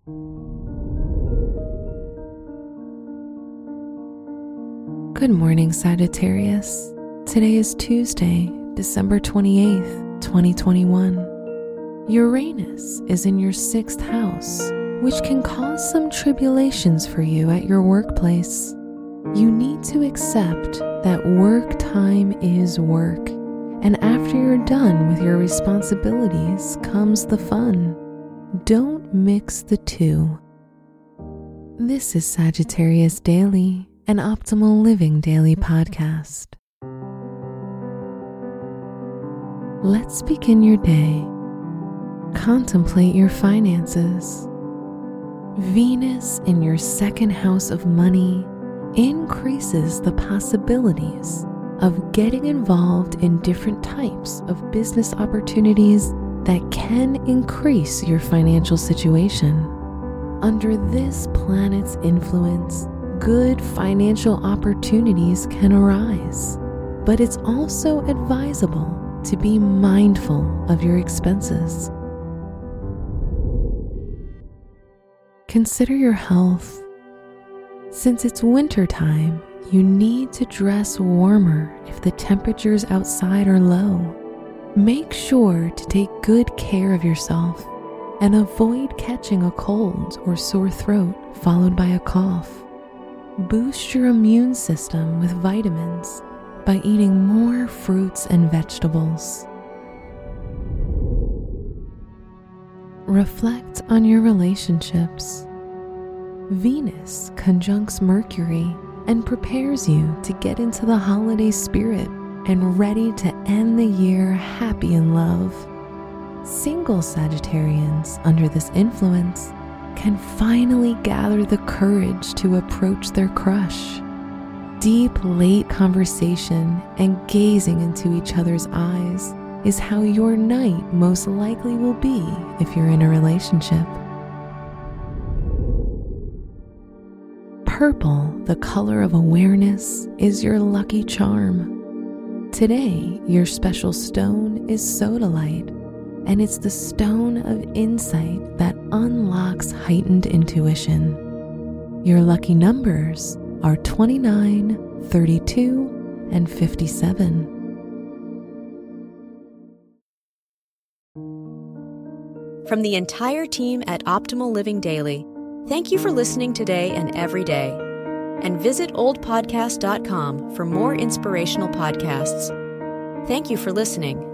Good morning, Sagittarius. Today is Tuesday, December 28th, 2021. Uranus is in your 6th house, which can cause some tribulations for you at your workplace. You need to accept that work time is work, and after you're done with your responsibilities comes the fun. Don't mix the two. This is Sagittarius Daily, an Optimal Living Daily podcast. Let's begin your day. Contemplate your finances. Venus in your 2nd house of money increases the possibilities of getting involved in different types of business opportunities that can increase your financial situation. Under this planet's influence, good financial opportunities can arise, but it's also advisable to be mindful of your expenses. Consider your health. Since it's winter time, you need to dress warmer if the temperatures outside are low. Make sure to take good care of yourself and avoid catching a cold or sore throat followed by a cough. Boost your immune system with vitamins by eating more fruits and vegetables. Reflect on your relationships. Venus conjuncts Mercury and prepares you to get into the holiday spirit and ready to end the year happy in love. Single Sagittarians under this influence can finally gather the courage to approach their crush. Deep, late conversation and gazing into each other's eyes is how your night most likely will be if you're in a relationship. Purple, the color of awareness, is your lucky charm. Today, your special stone is sodalite, and it's the stone of insight that unlocks heightened intuition. Your lucky numbers are 29, 32, and 57. From the entire team at Optimal Living Daily, thank you for listening today and every day. And visit oldpodcast.com for more inspirational podcasts. Thank you for listening.